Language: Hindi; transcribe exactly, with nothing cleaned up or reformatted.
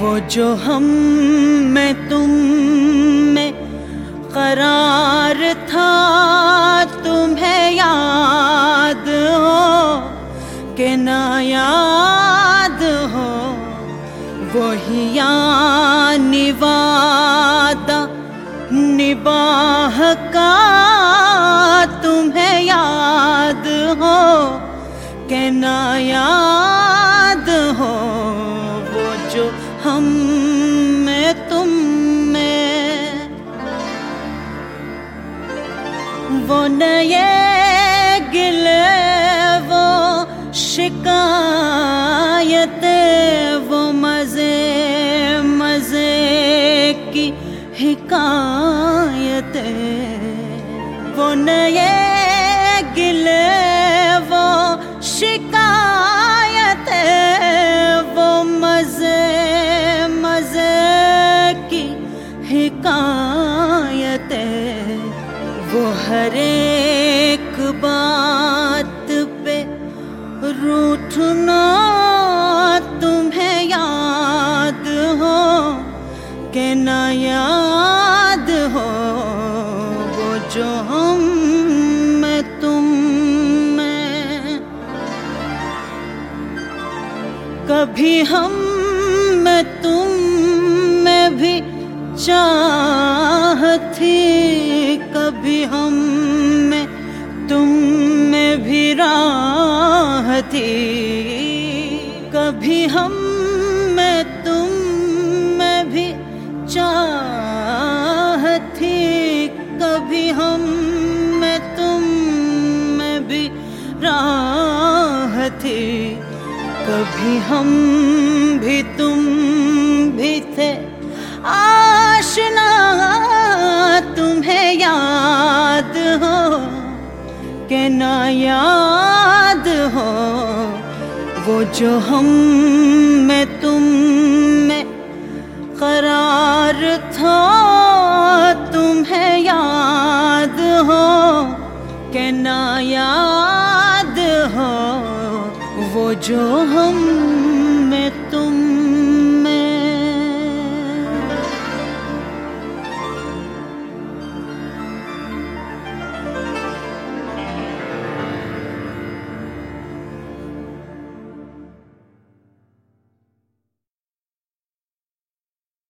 वो जो हम में तुम में करार था, तुम्हें याद हो कि ना याद हो, वही यानी वादा निबाह का तुम्हें याद हो कि ना याद हो, वो जो हम में तुम में वो नए गिले वो शिकायतें वो मजे मजे की हिकायतें, वो नए गिले वो शिकायतें वो मजे मजे की हिकायतें, वो हर एक बात पे रूठना तुम्हें याद हो कि ना याद हो, वो जो हम में तुम में कभी हम में तुम में भी चाह थी, कभी हम में तुम में भी राह थी, कभी हम में तुम में भी चाह थी, कभी हम में तुम में भी राह थी, कभी हम भी तुम भी थे आशना, तुम्हें याद हो कि ना याद हो, वो जो हम में तुम में करार था, तुम्हें याद हो कि ना याद हो, वो जो हम